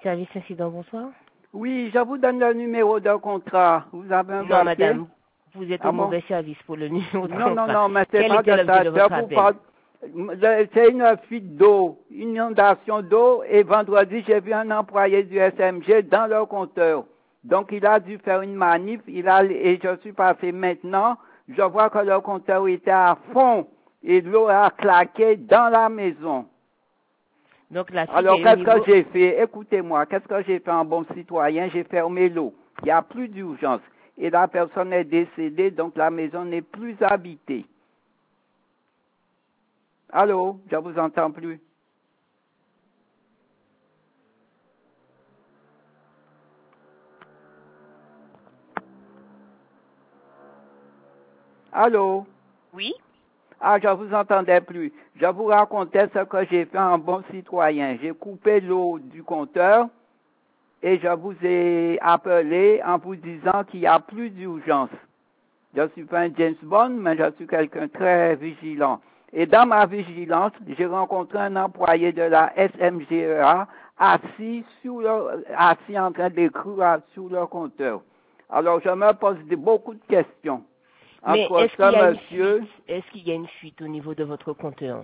service incident, bonsoir. Oui, je vous donne le numéro d'un contrat. Vous avez un Non, papier? madame, vous êtes au Bon? mauvais service pour le numéro de Non, contrat. mais c'est Quel pas était de l'objet ça. de votre appel? C'est une fuite d'eau, une inondation d'eau, et vendredi, j'ai vu un employé du SMG dans leur compteur. Donc, il a dû faire une manip, et je suis passé maintenant, je vois que leur compteur était à fond, et l'eau a claqué dans la maison. Donc, la Alors, qu'est-ce que j'ai fait? Écoutez-moi, qu'est-ce que j'ai fait en bon citoyen? J'ai fermé l'eau. Il n'y a plus d'urgence. Et la personne est décédée, donc la maison n'est plus habitée. Allô? Je vous entends plus. Allô? Oui? Ah, je vous entendais plus. Je vous racontais ce que j'ai fait en bon citoyen. J'ai coupé l'eau du compteur et je vous ai appelé en vous disant qu'il n'y a plus d'urgence. Je suis pas un James Bond, mais je suis quelqu'un de très vigilant. Et dans ma vigilance, j'ai rencontré un employé de la SMGEA assis en train d'écrire sur le compteur. Alors, je me pose beaucoup de questions. Mais Entre est-ce qu'il y a une fuite au niveau de votre compteur?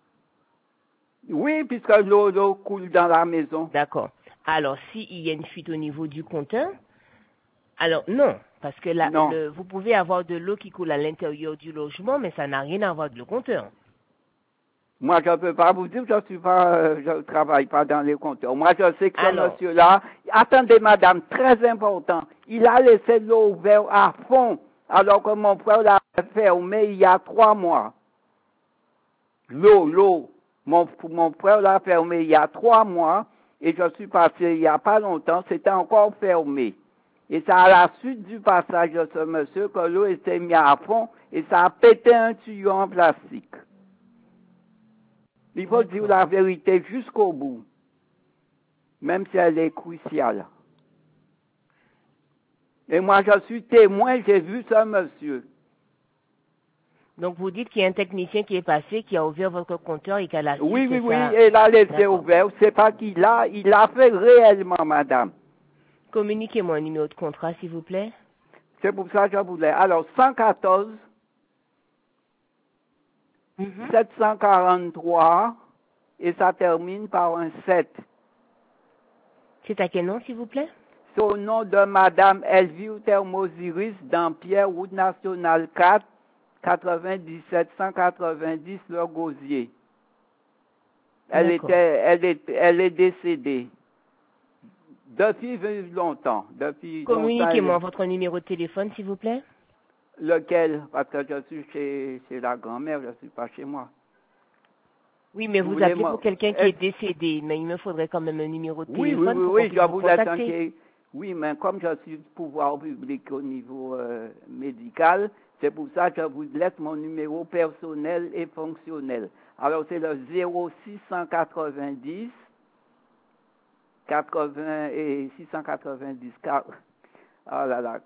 Oui, puisque l'eau coule dans la maison. D'accord. Alors, s'il y a une fuite au niveau du compteur, alors non, parce que là, vous pouvez avoir de l'eau qui coule à l'intérieur du logement, mais ça n'a rien à voir avec le compteur. Moi, je ne peux pas vous dire, je travaille pas dans les compteurs. Moi, je sais que ce monsieur-là, attendez, madame, très important, il a laissé l'eau ouverte à fond, alors que mon frère l'a fermé il y a 3 mois. L'eau. Mon frère l'a fermé il y a 3 mois, et je suis passé il n'y a pas longtemps, c'était encore fermé. Et c'est à la suite du passage de ce monsieur que l'eau était mise à fond, et ça a pété un tuyau en plastique. Il faut dire la vérité jusqu'au bout, même si elle est cruciale. Et moi, je suis témoin, j'ai vu ce monsieur. Donc, vous dites qu'il y a un technicien qui est passé, qui a ouvert votre compteur et qu'à la suite... Oui, et il a laissé ouvert. C'est pas qu'il l'a, il l'a fait réellement, madame. Communiquez-moi un numéro de contrat, s'il vous plaît. C'est pour ça que je voulais. Alors, 114, 743, et ça termine par un 7. C'est à quel nom, s'il vous plaît? C'est au nom de madame Elvire Thermosiris, Dampierre, route nationale 4, 97 190 Le Gosier. Elle est décédée. Depuis longtemps. Communiquez-moi votre numéro de téléphone, s'il vous plaît. Lequel? Parce que je suis chez la grand-mère, je ne suis pas chez moi. Oui, mais vous appelez pour quelqu'un qui est décédé, mais il me faudrait quand même un numéro de téléphone pour je vous vous contacter. Oui, mais comme je suis pouvoir public au niveau médical, c'est pour ça que je vous laisse mon numéro personnel et fonctionnel. Alors, c'est le 0690 80 et 690 oh là là,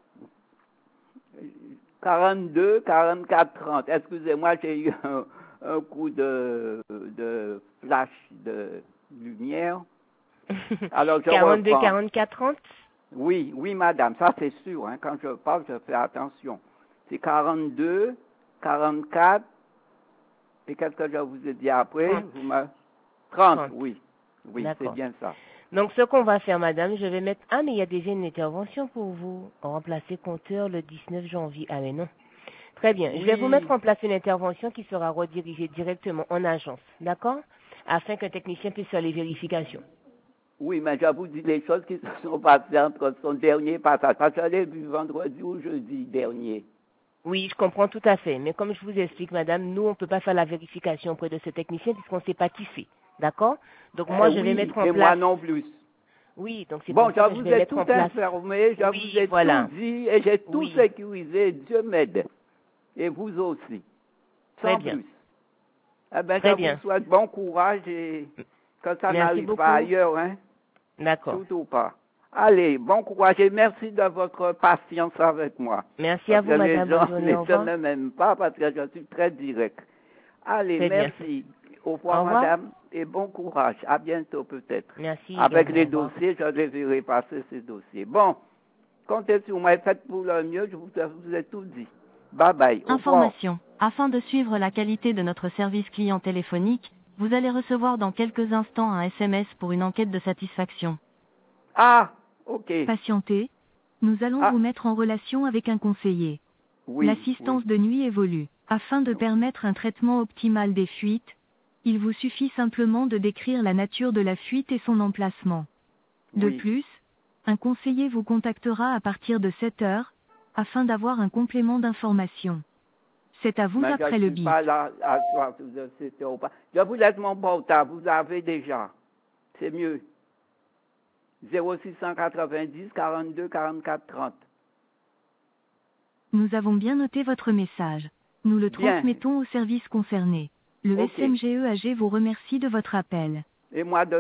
42 44 30. Excusez-moi, j'ai eu un coup de flash de lumière. Alors, 42 44 30? Oui, madame, ça c'est sûr. Hein, quand je parle, je fais attention. C'est 42, 44, et qu'est-ce que je vous ai dit après? 30, oui, c'est bien ça. Donc, ce qu'on va faire, madame, je vais mettre... Ah, mais il y a déjà une intervention pour vous. Remplacer compteur le 19 janvier. Ah, mais non. Très bien. Je vais vous mettre en place une intervention qui sera redirigée directement en agence. D'accord? Afin qu'un technicien puisse faire les vérifications. Oui, mais je vous dis les choses qui se sont passées entre son dernier passage. Parce que je l'ai vu vendredi ou jeudi dernier. Oui, je comprends tout à fait. Mais comme je vous explique, madame, nous, on ne peut pas faire la vérification auprès de ce technicien puisqu'on ne sait pas qui c'est. D'accord? Donc, moi, je vais mettre en place... Et moi non plus. Oui, donc c'est pour ça que je vais mettre en place... Bon, je vous ai tout informé, je vous ai tout dit, et j'ai tout sécurisé. Dieu m'aide. Et vous aussi. Sans plus. Eh bien, je vous souhaite bon courage et que ça n'arrive pas ailleurs, hein? D'accord. Surtout pas. Allez, bon courage et merci de votre patience avec moi. Merci à vous, madame. Bonne journée, au revoir. Les gens ne m'aiment pas parce que je suis très direct. Allez, merci. Au revoir, madame. et bon courage. À bientôt peut-être. Merci. Avec les également. dossiers, je les verrai passer ces dossiers. Bon, comptez sur moi, faites pour le mieux, je vous ai tout dit. Bye bye. Au revoir. Information. Afin de suivre la qualité de notre service client téléphonique, vous allez recevoir dans quelques instants un SMS pour une enquête de satisfaction. Ah, ok. Patientez. Nous allons Ah. vous mettre en relation avec un conseiller. Oui. L'assistance oui. de nuit évolue. Afin de permettre un traitement optimal des fuites, il vous suffit simplement de décrire la nature de la fuite et son emplacement. De Oui. plus, un conseiller vous contactera à partir de 7 heures, afin d'avoir un complément d'information. C'est à vous Mais après je le suis bip. pas là à soir, je vous laisse mon portable, vous avez déjà. C'est mieux. 0690 42 44 30. Nous avons bien noté votre message. Nous le Bien. transmettons au service concerné. Le Ok. SMGEAG vous remercie de votre appel. Et moi de